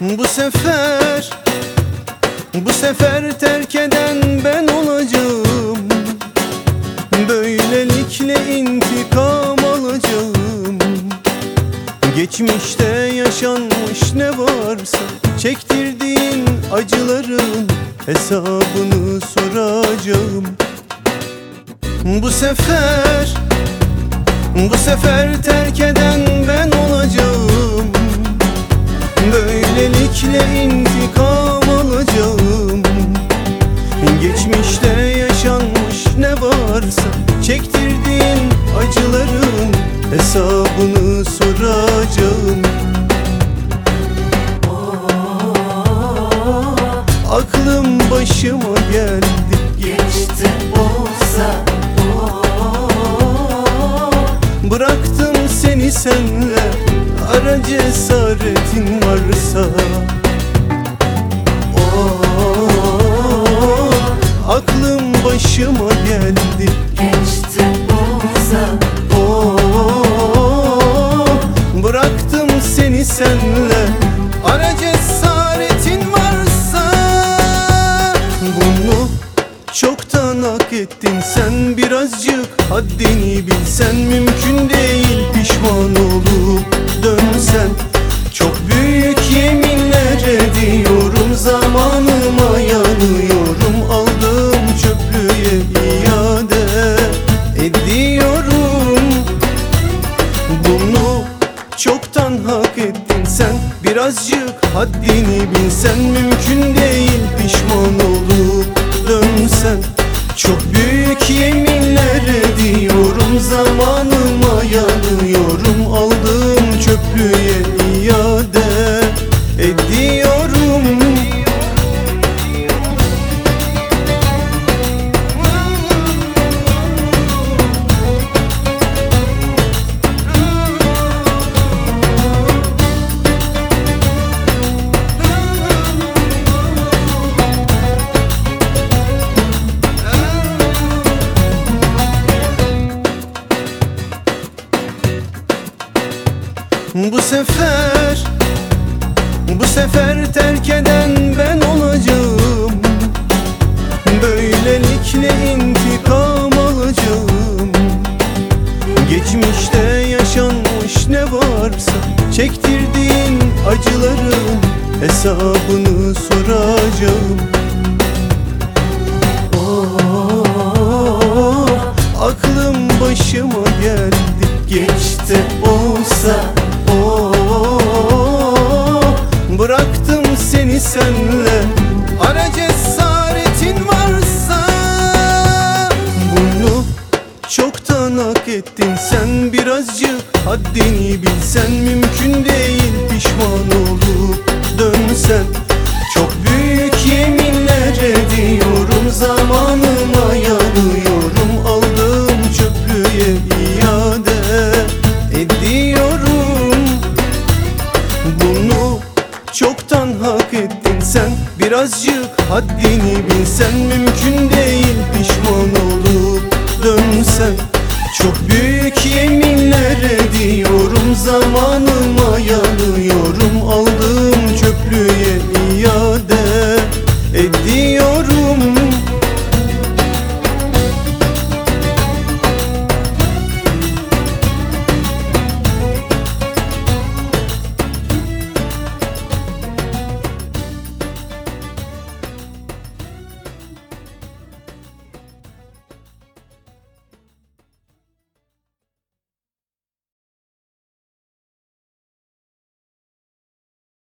Bu sefer terk eden ben olacağım. Böylelikle intikam alacağım. Geçmişte yaşanmış ne varsa çektirdiğin acıların hesabını soracağım. Bu sefer terk eden ben olacağım. Böylelikle intikam alacağım. Geçmişte yaşanmış ne varsa çektirdiğin acıların hesabını soracağım. Aklım başıma geldi, geçti olsa. Bıraktım seni senle, ara cesaretin varsa. Aklım başıma geldi, geçti olsa. Bıraktım seni senle, ara cesaretin varsa. Bunu çoktan hak ettin sen, birazcık haddini bilsen. Mümkün değil pişman olup dönsen. Çok büyük yeminler ediyorum, zamanıma yanıyorum. Aldığım çöplüğe iade ediyorum. Bunu çoktan hak ettin sen, birazcık haddini bilsen. Mümkün değil pişman olup dönsen. Çok büyük yeminler ediyorum, zamanıma yanıyorum. Aldığım çöplüğe iade ediyorum. Bu sefer terk eden ben olacağım. Böylelikle intikam alacağım. Geçmişte yaşanmış ne varsa çektirdiğin acıların hesabını soracağım. Aklım başıma geldi, geçti olsa. Bıraktım seni senle, ara cesaretin varsa. Bunu çoktan hak ettin sen, birazcık haddini bilsen. Mümkün değil pişman olup dönsen. Çok büyük yeminler ediyorum, zamanıma yanıyorum. Aldığım çöplüğe iade ediyorum. Bunu çoktan hak ettin sen, birazcık haddini bilsen. Mümkün değil pişman olup dönsen. Çok büyük yeminler ediyorum, zamanıma yanıyorum.